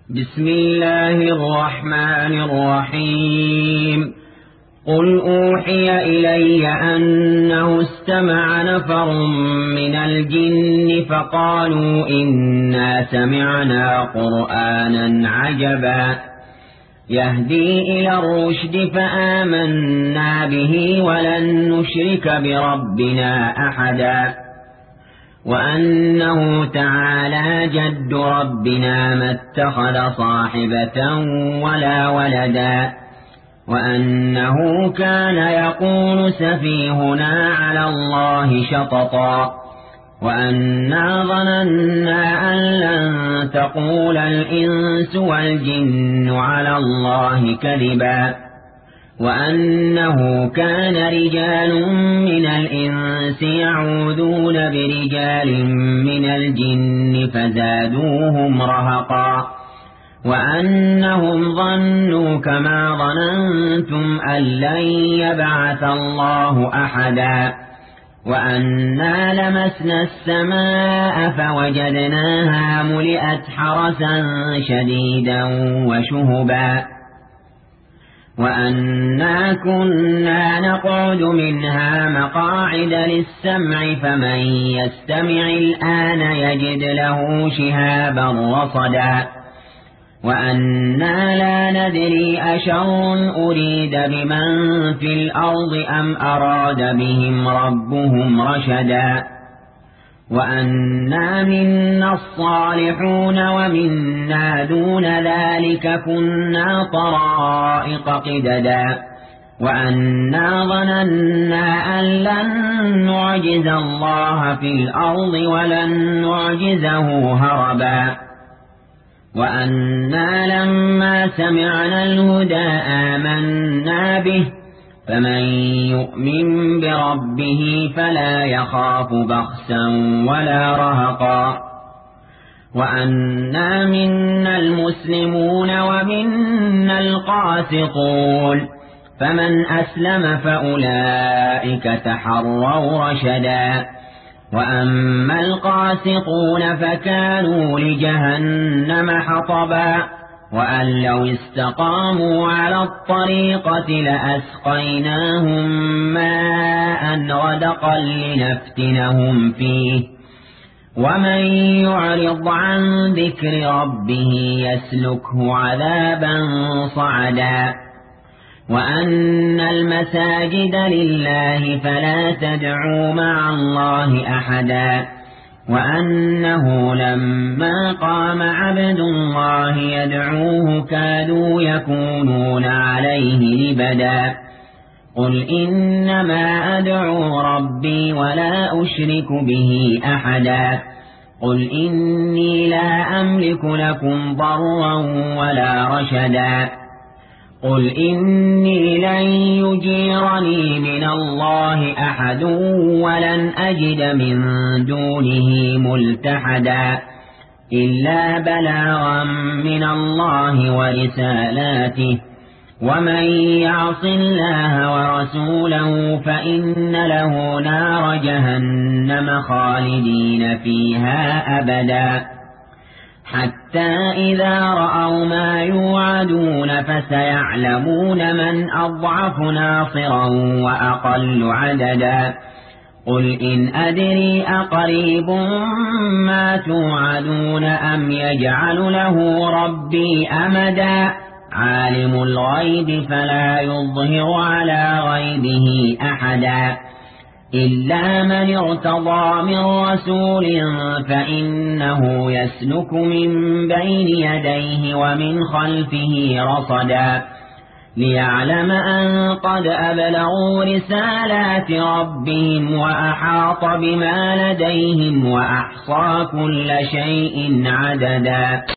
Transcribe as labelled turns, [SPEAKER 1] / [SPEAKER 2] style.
[SPEAKER 1] بسم الله الرحمن الرحيم قل أوحي إلي أنه استمع نفر من الجن فقالوا إنا سمعنا قرآنا عجبا يهدي إلى الرشد فآمنا به ولن نشرك بربنا أحدا وأنه تعالى جد ربنا ما اتخذ صاحبة ولا ولدا وأنه كان يقول سفيهنا على الله شططا وأنا ظننا أن لن تقول الإنس والجن على الله كذبا وأنه كان رجال من الإنس يعوذون برجال من الجن فزادوهم رهقا وأنهم ظنوا كما ظننتم أن لن يبعث الله أحدا وأنا لمسنا السماء فوجدناها ملئت حرسا شديدا وشهبا وأنا كنا نقعد منها مقاعد للسمع فمن يستمع الآن يجد له شهابا رصدا وأنا لا ندري أشر أريد بمن في الأرض أم أراد بهم ربهم رشدا وأنا منا الصالحون ومنا دون ذلك كنا طرائق قددا وأنا ظننا أن لن نعجز الله في الأرض ولن نعجزه هربا وأنا لما سمعنا الهدى آمنا به فمن يؤمن بربه فلا يخاف بخسا ولا رهقا وأنا منا المسلمون ومنا القاسطون فمن أسلم فأولئك تحروا رشدا وأما القاسطون فكانوا لجهنم حطبا وأن لو استقاموا على الطريقة لأسقيناهم ماء غدقا لنفتنهم فيه ومن يعرض عن ذكر ربه يسلكه عذابا صعدا وأن المساجد لله فلا تدعوا مع الله أحدا وأنه لما قام عبد الله يدعوه كادوا يكونون عليه لبدا قل إنما أدعو ربي ولا أشرك به أحدا قل إني لا أملك لكم ضرا ولا رشدا قل إني لن يجيرني من الله أحد ولن أجد من دونه ملتحدا إلا بلاغا من الله ورسالاته ومن يعص الله ورسوله فإن له نار جهنم خالدين فيها أبدا حتى إذا رأوا ما يوعدون فسيعلمون من أضعف ناصرا وأقل عددا قل إن أدري أقريب ما توعدون أم يجعل له ربي أمدا عالم الغيب فلا يظهر على غيبه أحدا إلا من ارتضى من رسول فإنه يسلك من بين يديه ومن خلفه رصدا ليعلم أن قد أبلغوا رسالات ربهم وأحاط بما لديهم وأحصى كل شيء عددا